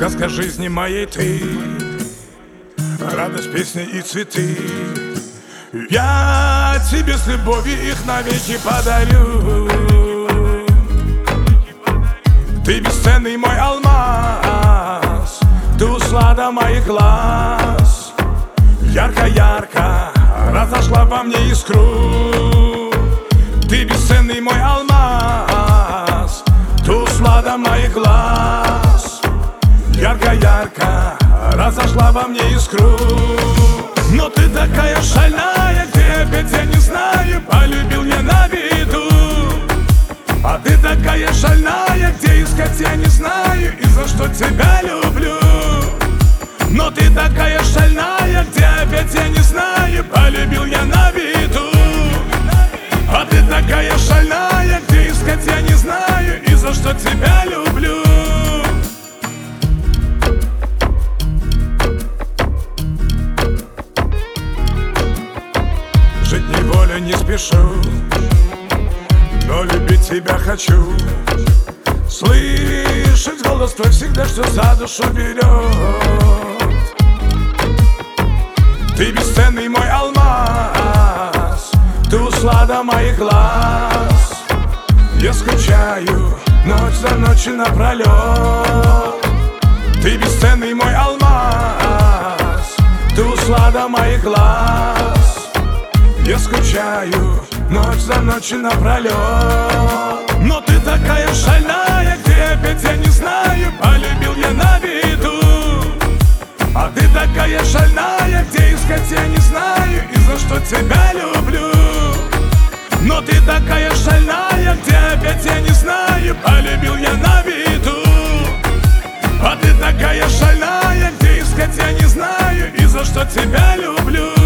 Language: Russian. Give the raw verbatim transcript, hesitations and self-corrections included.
Сказка жизни моей ты, радость, песни и цветы. Я тебе с любовью их навеки подарю. Ты бесценный мой алмаз, ты услада моих глаз. Ярко-ярко разошла во мне искру. Ты бесценный мой алмаз, ты услада моих глаз. Ярко-ярко разошла во мне искру. Но ты такая шальная, где опять я не знаю, полюбил я на виду. А ты такая шальная, где искать я не знаю, и за что тебя люблю. Но ты такая шальная, где опять я не знаю, полюбил я на виду. А ты такая шальная, где искать я не знаю, и за что тебя люблю. Жить неволе не спешу, но любить тебя хочу. Слышать голос твой всегда, что за душу берет. Ты бесценный мой алмаз, ты услада моих глаз. Я скучаю ночь за ночью напролет. Ты бесценный мой алмаз, ты услада моих глаз. Я скучаю ночь за ночью напролет. Но ты такая шальная, где опять я не знаю, полюбил я на виду. А ты такая шальная, где искать я не знаю, и за что тебя люблю. Но ты такая шальная, где опять я не знаю, полюбил я на виду. А ты такая шальная, где искать я не знаю, и за что тебя люблю.